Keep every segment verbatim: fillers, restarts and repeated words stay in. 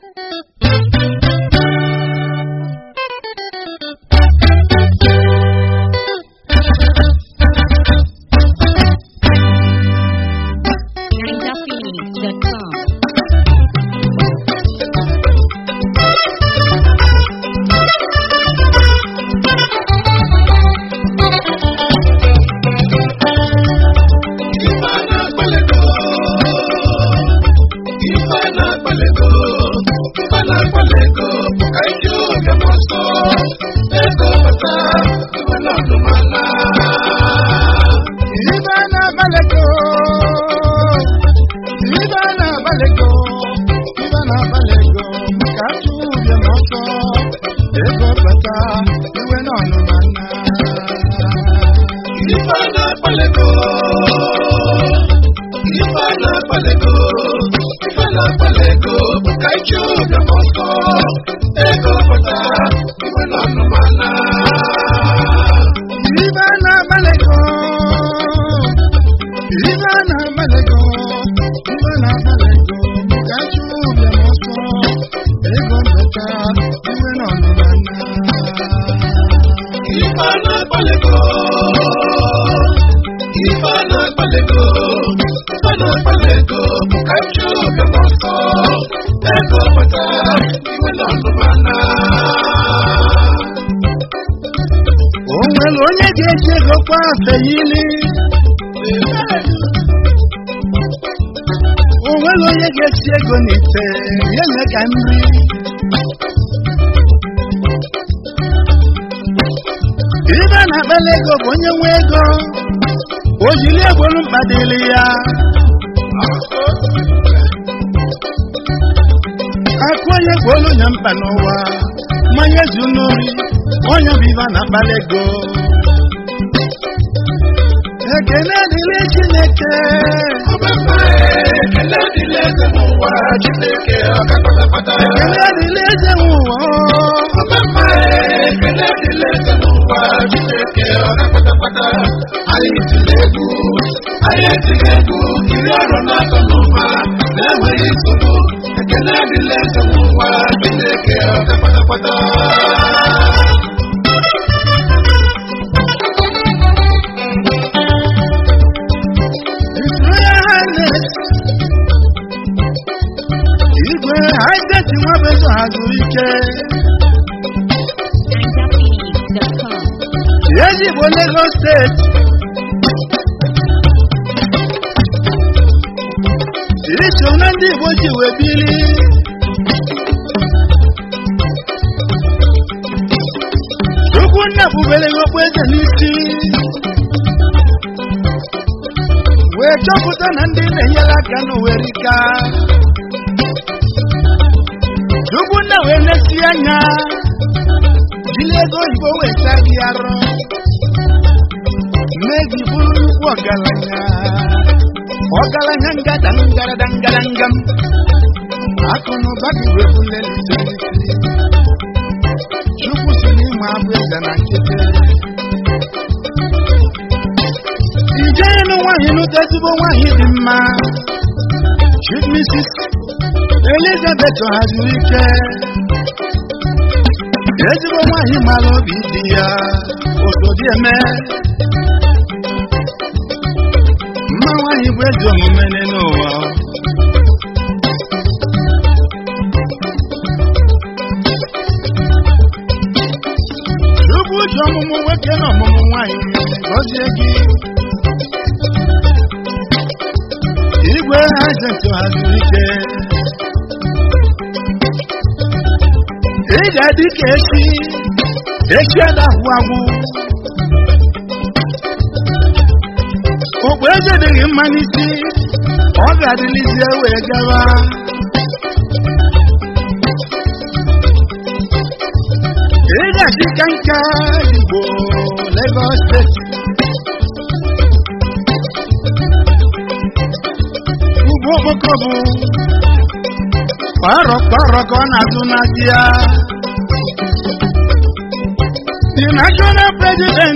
The national president,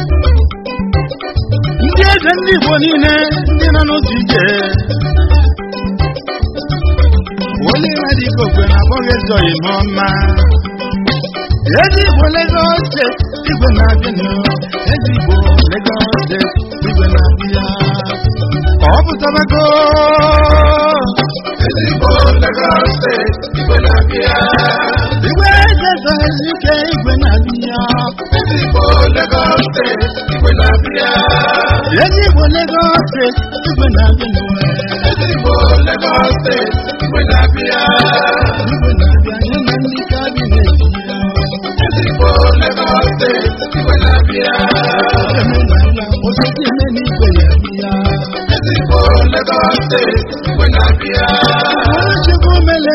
ndị eze ndị Igbo niile ndị nọ n'otu ije, Oliver Medico when I forget so in Mama. Ezi Igbo Lagos State, Igwe na-abịa Ezi Igbo Lagos State, Igwe na-abịa Ọ bụ tabako Ezi Igbo Lagos State, Igwe na-abịa Igwe Jesu Ezike, Igwe na-abịa Ezi Igbo Lagos State, Igwe na-abịa Ezi Igbo Lagos State, Igwe na-abịa Ezi Igbo Lagos State, Igwe na-abịa Igwe na-abịa nye na ndị kabinet Ezigbo Lagos State, Igwe na-abịa Ezigbo Lagos State, Igwe na-abịa Ezigbo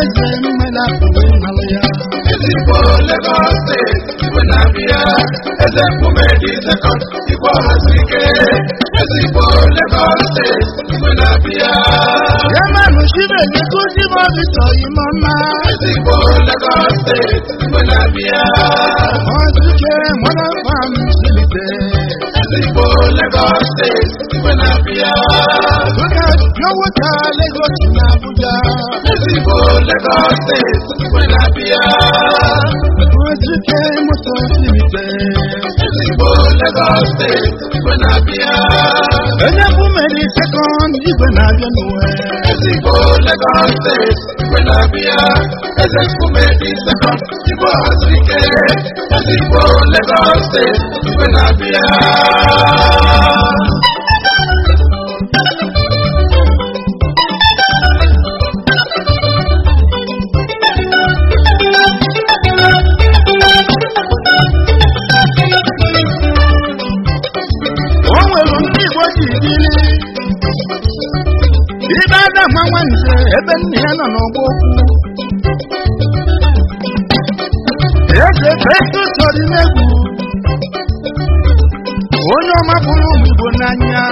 Lagos State, Igwe na-abịa Eze Nkume dị Second, Igbo Hasike Ezigbo Lagos State, Igwe na-abịa Yamanu Shibe Yekuzi Mobito Imama Ezigbo Lagos State, Igwe na-abịa Ozuke Mwana Fam Silite Ezigbo Lagos State, Igwe na-abịa Tuka Yowota Lagos na Abuja Ezigbo Lagos State, Igwe na-abịa Ozuke Moto Silite Ezigbo Lagos State, Igwe na-abịa Eze Nkume dị Second, Igwe na-abịa n'uwe Ezigbo Lagos State, Igwe na-abịa Eze Nkume dị Second, Igbo Hasike Ezigbo Lagos State, Igwe na-abịa Ibe ada ma nwanze ebe nne ya nọ n'ọgbọ okwu Eze Festus sọrọ n'egwu onye ọma bụrụ ụmụ Igbo n'anya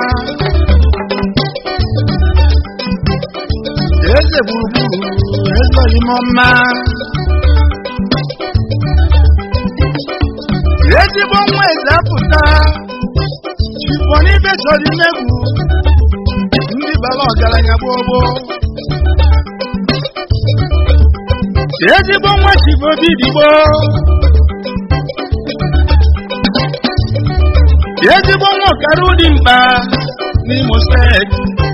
Eze gburugburu eze ime ọma ezigbo nwa eze apụta Chifọ n'ibe sọrọ n'egwu ndị bala ọgaranya gbogbo ezigbo nwa Chifọ Obidigbo ezigbo nwa ọkara ụdị mkpa n'Imo Steeti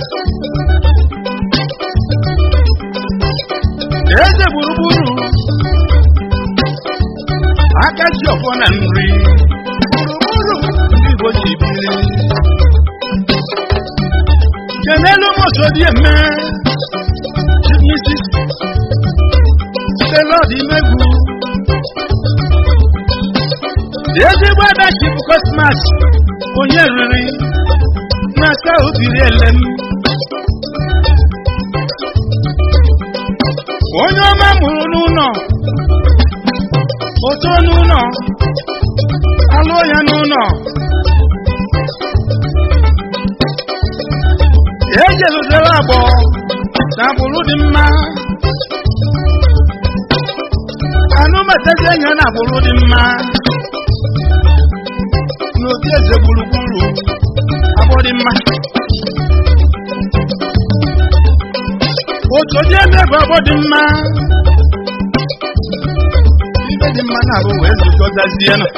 eze gburugburu aka ji ọfọ na nri gburugburu ndị Igbo ji biri Kenelu Mosodi eme Missus Lord Imegu ezigbo adachi bụ Cosmas onye riri n'aka obiri elem onye ọma mụrụ n'ụlọ oto n'ụlọ alụọ ya n'ụlọ ejeluzere agbọ na agbụrụ dị mma anụmatazi enyi na agbụrụ dị mma n'obi eze gburugburu agbọ dị mma otu dị eme bụ agbọ dị mma ibe dị mma na-abụ wee zukọtazie nọ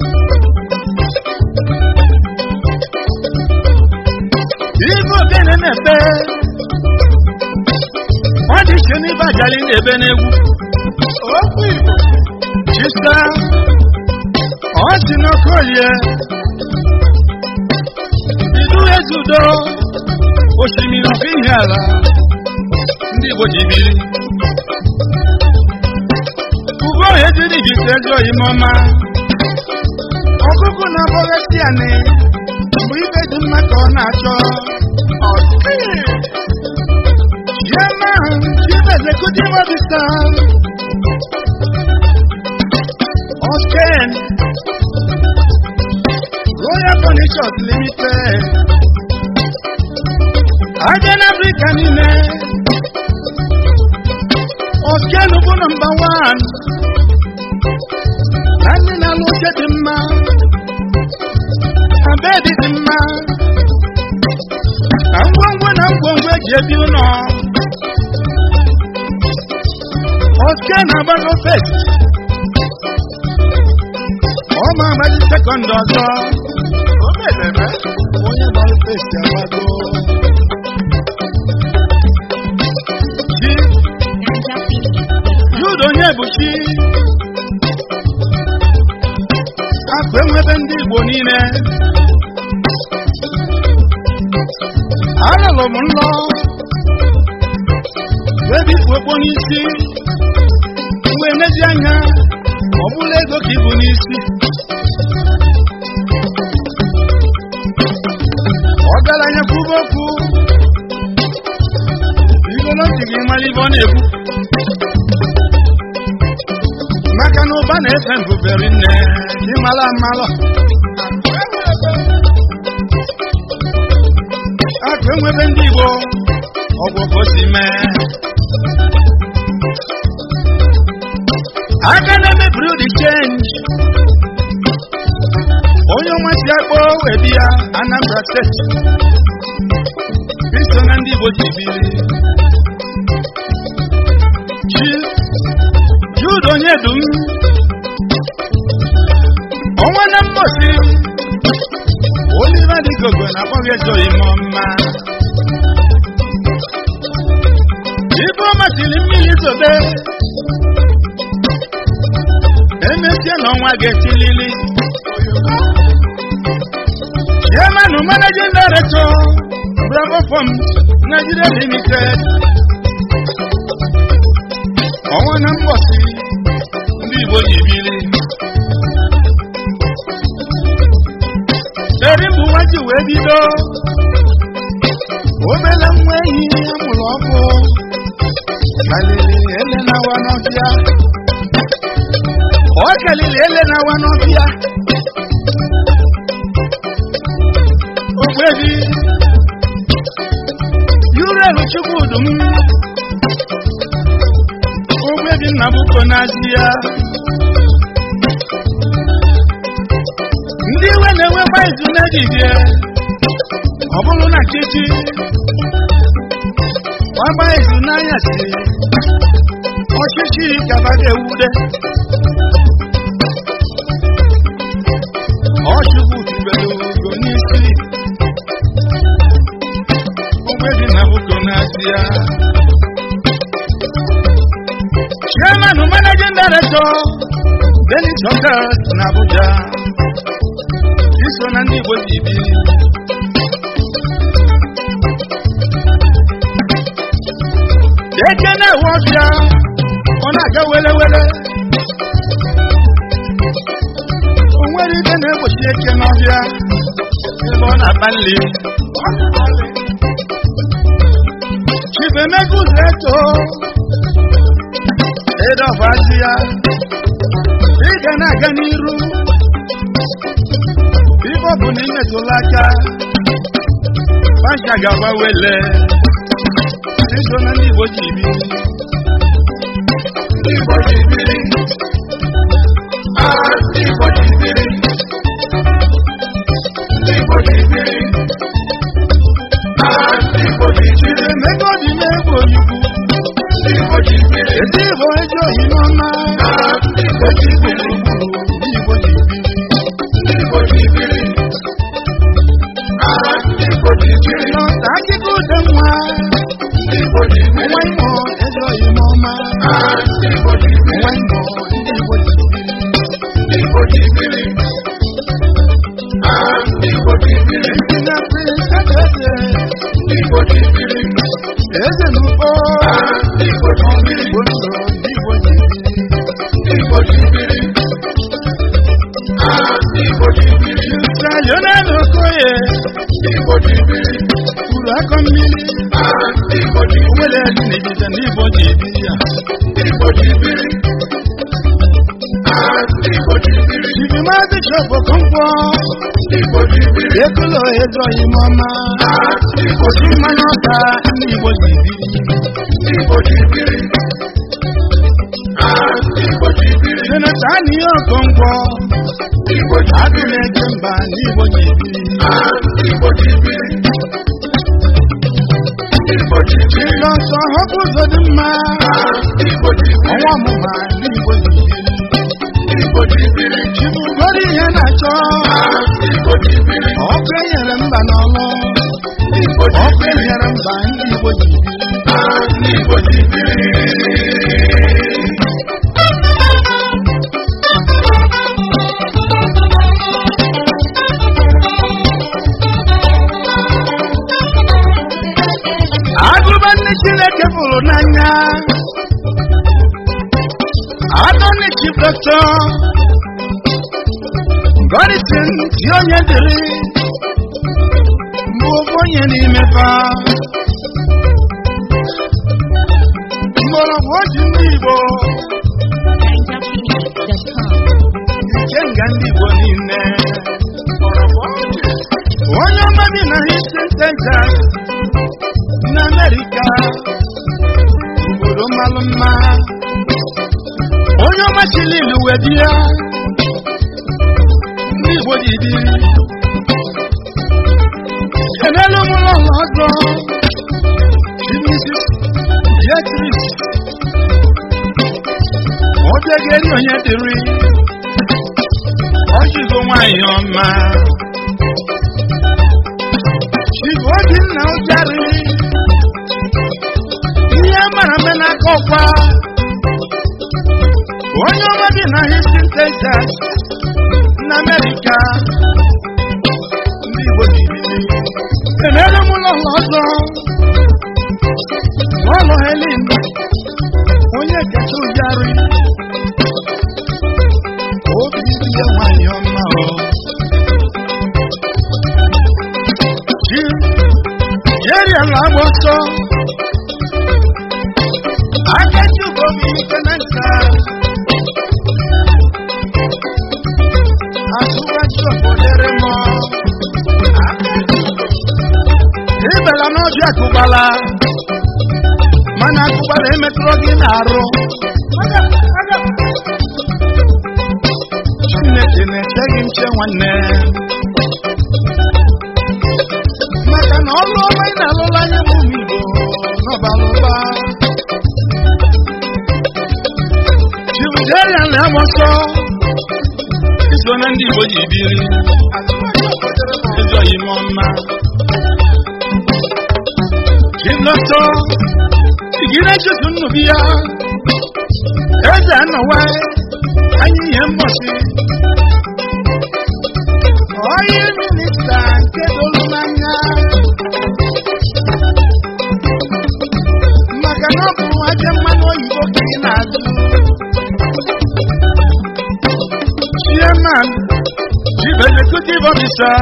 ibe ogene na-ebe ọ dị iche n'ibe ajali na-ebe n'egwu okwu Igbo chisa ọ si n'Okolie idu ezudo osimiri ọkụ ihe ala ndị Igbo ji biri ugo ejiri jite ezi oyime ọma ọkụkụ na-abọghasị anị mgbe ibe dị mma ka ọ na-achọ Chairman, Chief Executive Officer Osken Royal Furnitures Limited Again Africa Nime Osken bụ number one Anyị na-alụ oche dị mma abedi dị mma na ngwongwo na ngwongwo eji ebi ụlọ oke na-agbago fest ọma amaghị sekọnd ọzọ onye gbara fest agbago chi Jude onye bụ chi akụ enwebe ndị Igbo niile alụlụ m nlọ ebe ikwu okpo n'isi mgbe emezi anya ọ bụla ego ka ibu n'isi ọgaranya kwuba okwu igolo ntị gị mara ibe ọ na-ekwu maka na ụba na-efe mbubere nne gị mara amalọ akụ enwebe ndị Igbo ọgwụ ka o si mee aka na-eme buru the change onye ọmasị akpọ ebi ya Anambra steeti iso na ndị Igbo ji biri chi Jude onye dum ọnwa na mmosi Oliver Digogo na-akpọghị ejo ime ọma ibe ọ masịrị mmiri zobe emesie n'ọnwa ga-esilili Chairman Managing Director Bravo Farms Nigeria Limited ọnwa na mgbọsị ndị Igbo ji biri eri mbụ nwaji wee bido obele nwa ehi amụrụ ọkụ kalili ele na-awa n'ọfịa ọ kalili ele na-awa n'ọfịa ogbebi Yurelu Chukwudum ogbebi Nnabuko n'Azịa ndị iwe na-enwekwa izu n'ejije ọ bụrụ na chichi gbagba izu n'anyasị ọchịchị gaba ga-ewude ọchukwu tubelu ugo n'isi ogbebi Nnabuko n'Azịa Chairman Managing Director Benin Chokas na Abuja iso na ndị Igbo ji biri eke na-ewe ọbịa ọ na-aga wele wele o nwere ike na-egbochi eke n'ọbịa ebe ọ na-akpa nri Chief Emeka Uzeto edofa ji ya ị ga na-aga n'iru ibe ọ bụ na imetụla aka Pasha ga-agba wele iso na ndị Igbo ji biri ndị Igbo ji biri ah ndị Igbo ji biri ndị Igbo ji biri ah ndị Igbo ji biri Emeka ọ dị na-egbu oyibo ndị Igbo ji biri ezi Igbo ejo oyi n'ọma ah ndị Igbo ji biri ndị Igbo ji biri ndị Igbo ji biri ah ndị Igbo ji biri n'ọta akịka ude nwa ndị Igbo ji biri nwa Imo ejo oyi n'ọma ah ndị Igbo ji biri nwa Imo ndị Igbo ji biri ndị Igbo ji biri ah ndị Igbo ji biri na Prince Adede ndị Igbo ji biri eze n'ugbo ah ndị Igbo ji biri ndị Igbo ji biri ndị Igbo ji biri ah ndị Igbo ji biri Leonard Okoye ndị Igbo ji biri uru akọ mmiri ah ndị Igbo ji biri nwere ezi n'ejije ndị Igbo ji biri ya ndị Igbo ji biri ah ndị Igbo ji biri Chibimazi Chọpụ Okonkwo ndị Igbo ji biri Ekulo Ezo Imoma ah ndị Igbo ji biri Mmanụ Ọka ndị Igbo ji biri ndị Igbo ji biri ah ndị Igbo ji biri Senata Aniyo Okonkwo ndị Igbo ji biri Adụ na-eje mba ndị Igbo ji biri ah ndị Igbo ji biri ndị Igbo Lọ́sọ̀ ọ̀hún sọ̀dí mma. Ọwọ́ mu ma ní ìbò jìbìrì. Chibugori ihe na-achọ. Ọkụ enyere mba n'ọlụ. Ọkụ enyere mba ndị Igbo jìbìrì. Agụba ndị Chineke fụrụ n'anya. Atọni Chief Doctor Godison si onye dịrị mbụ onye n'ime fa mgbọrọgwụ oji ndị Igbo ike nga ndị Igbo niile onye ọma bi na Houston, Texas na America obodo mmalụ mma onye ọma chililu wee bịa ndị Igbo ji biri kenelu mụrụ ụlọ ọzọ Misis Beatrice Obiageri onye dịrị ọjụgo nwanyị ọma Chief Obinna Ojari ihe mara mme n'aka ọkwa onye ọma bi na Houston, Texas na America ndị Igbo jibiri kenere m ụlọ ọzọ n'ụlọ Helen onye kacha ụjarị obi ihe nwanyị ọma jeri ala agba ọsọ akachi ugobi ike na nka asụwachi obolere m ibela n'ọjị akụgbala mana akụgbala emetụrụ gị n'arụ Chineke na-eche gị nche nwanne maka na ọlụ ọma ị na-alụla anya m ụmụ Igbo n'ọbalụba Chibuderian na-agbọsọ iso na ndị Igbo ji biri ezoghị m ọma Chibulọtọ igire chutu nnubi ya eze anọwa anyị ihe mbọsi onye minista nke dolu n'anya maka na ọ bụ aja mmanụ oyibo ka ị na-azụ Chairman Chief Executive Officer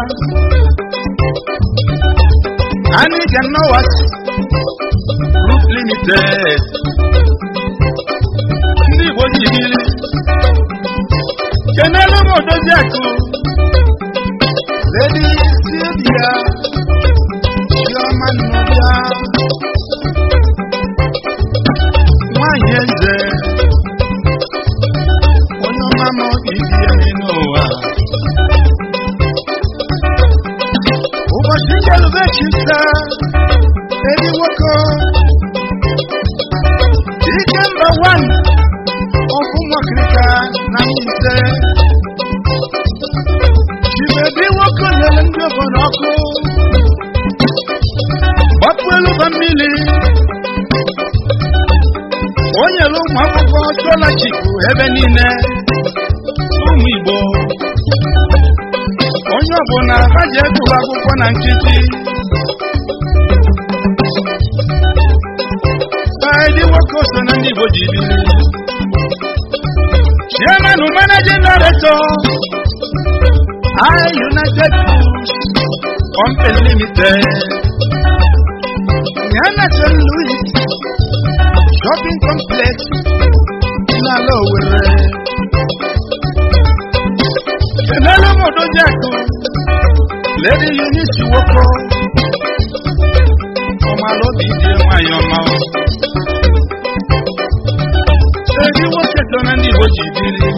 Aniga Nowat Group Limited ndị Igbo jibiri kenelu m odozi akụ Lady Sylvia Chioma Nnọbịa nwanyị eze onye ọma ma obi dị ya n'ụwa ụbọchị njelube chisa edi nwoke ike mba wan ọkụ nwakirika na ise chibebi nwoke lele ndị obodo ọkụ gbapụ elu ba mmiri onye elu ụmụ akwụkwọ chọla chiku ebe niile ụmụ Igbo onye ọbụla abaji egwuru akwụkwọ na nkịtị Saidi nwoke so na ndị Igbo ji biri Chairman Managing Director I United Foods Company Limited Yana Saint Louis Shopping Complex na Lowere Kenelo Modojaku Lady Eunice Woko Omalo Bidi Mayoma Edi Woke Dona Ndi Boji Biri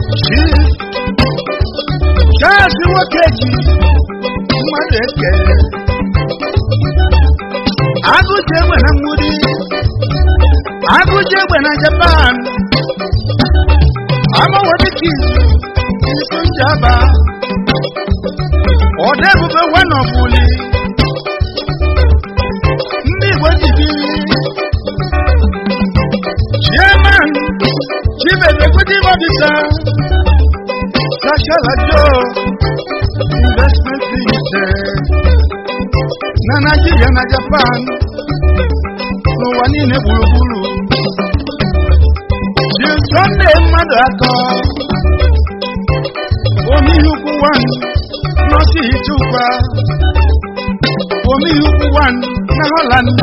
Chief Charles Wokeji Mmadụ Eke egbe na Japan ama wodi kizu isu njaba ode bube one of uli ndị Igbo jibiri chairman chief executive officer Sashala Joe investment limited na Nigeria na Japan n'ụwa niile gburugburu Sunday mmadụ atọ omihukwu one n'ọsị Ichukwa omihukwu one na Holland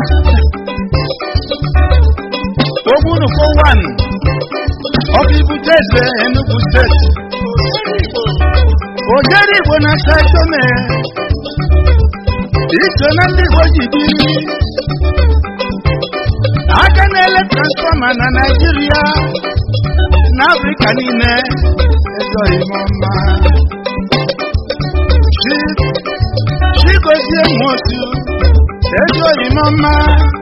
Ogbunukwu one of Ibuteze Enugu State Ojeri Igbo na Saitome iso na ndị Igbo jibiri aka na-ele transfọma na Nigeria na Africa niile ezoghị m ọma Chigozie Nwosu ezoghị m ọma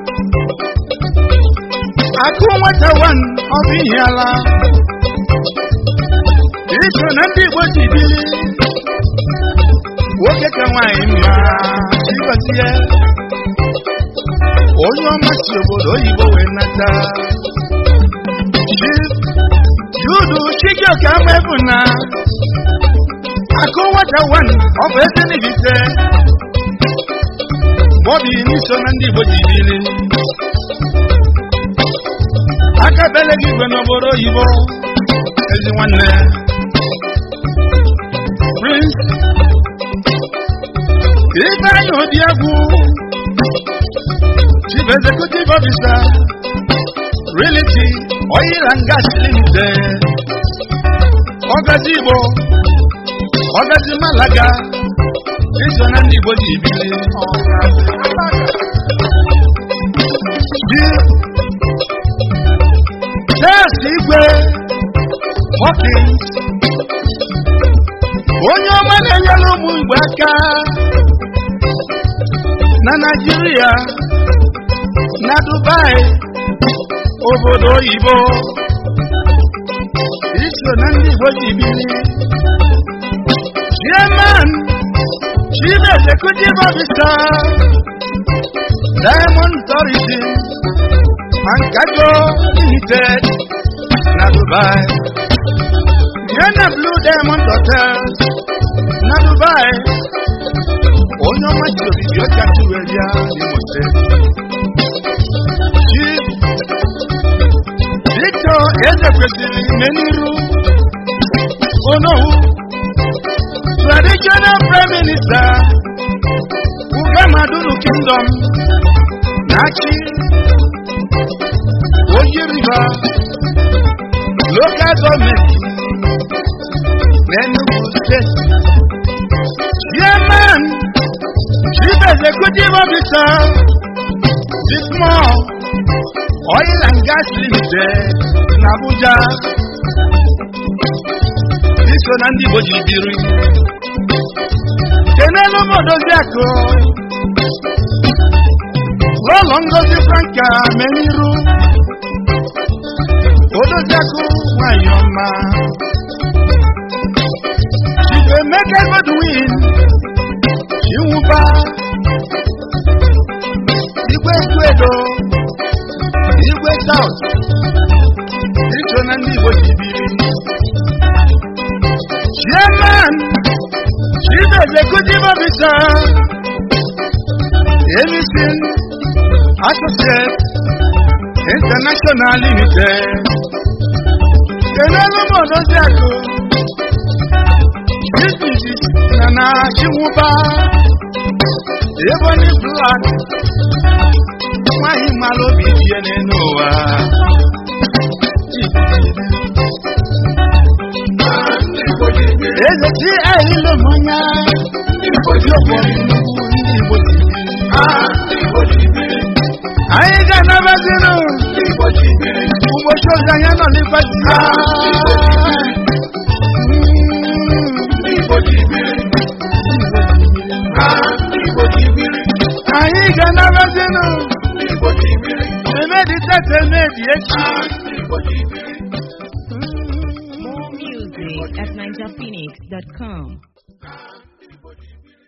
akụ nwata one ọ bụ ihe ala iso na ndị Igbo jibiri nwoke ka nwaanyị mma Chigozie onye ọma si obodo oyibo wee nata Yudu Chijioke Amebu na akụ nwata one ọ bụ eze n'ibite Bobby n'iso na ndị Igbo jibiri aka bele gị igwe n'obodo oyibo ezi nwanne Prince Ifeanyi Obiagwu Chief Executive Officer Realty Oil and Gas Limited Ọgazi Igbo Ọgazi Malaga iso na ndị Igbo jibiri Charles Igwe Hawkins onye ọma na-enyere ụmụ Igbo aka na Nigeria na Dubai obodo oyibo iso na ndị Igbo jibiri Chairman Chief Executive Officer Diamond Tourism and Cargo Limited na Dubai Yana Blue Diamond Hotel na Dubai onye ọma ji obibi ọcha tuweria n'Imo Steeti Chief Victor Ezekwesili Meniru Onowu Traditional Prime Minister Ugamadulu Kingdom Nachi Oji River Local Government Enugu State Chairman Chief Executive Officer the small Oil and Gas Limited in Abuja this one and the Igbo jibiri Kenelo Modoziako Lolo Ngozi Franka Meniru Odoziako Wayoma Chief Emeka Godwin Chiwuba Igwe Kwedo Igwe South Icho na ndị Igbo jibiri Chairman Chief Executive Officer Emison Associate International Limited Kenelo Modoziako Missus Nana Chiwuba Ebony Black Nwaanyị mara obi die n'ụwa Eze ti ahịlụ mmanya ndị Igbo jibiri anyị ga-anabazinu ụbọchị ọzọ anyị nọ n'ịbati anyị ga-anabazinu emedite eze medi echi. More music at ninja phoenix dot com.